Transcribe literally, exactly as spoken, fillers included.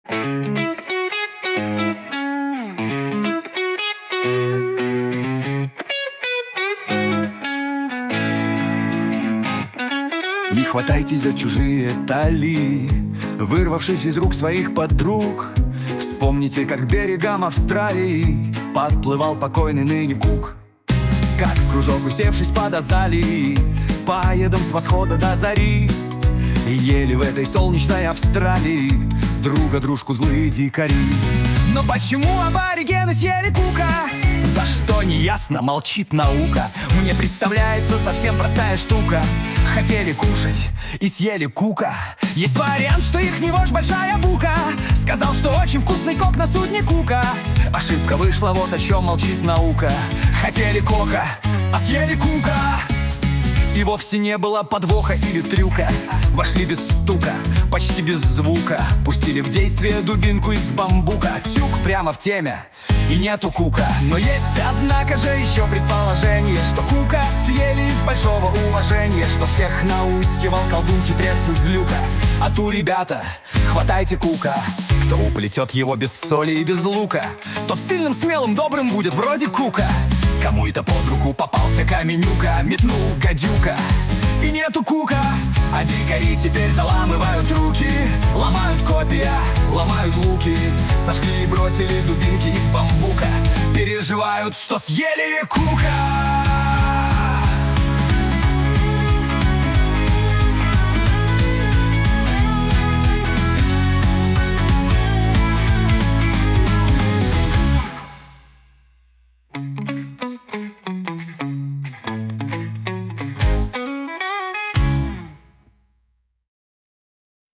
Не хватайтесь за чужие талии, вырвавшись из рук своих подруг. Вспомните, как к берегам Австралии подплывал покойный ныне Кук. Как в кружок, усевшись под азалией, поедом с восхода до зари, и ели в этой солнечной Австралии друга дружку злые дикари. Но почему аборигены съели Кука? За что, неясно, молчит наука. Мне представляется совсем простая штука. Хотели кушать и съели Кука. Есть вариант, что их не вождь большая бука сказал, что очень вкусный кок на судне Кука. Ошибка вышла, вот о чем молчит наука. Хотели кока, а съели Кука. И вовсе не было подвоха или трюка. Вошли без стука, почти без звука, пустили в действие дубинку из бамбука. Тюк прямо в теме, и нету Кука. Но есть, однако же, еще предположение, что Кука съели из большого уважения, что всех наускивал колдун-хитрец из люка. А ту, ребята, хватайте Кука. Кто уплетет его без соли и без лука, тот сильным, смелым, добрым будет вроде Кука. Кому это под руку попался каменюка, метнул гадюка, и нету Кука. А дикари теперь заламывают руки, ломают копья, ломают луки, сожгли и бросили дубинки из бамбука. Переживают, что съели Кука.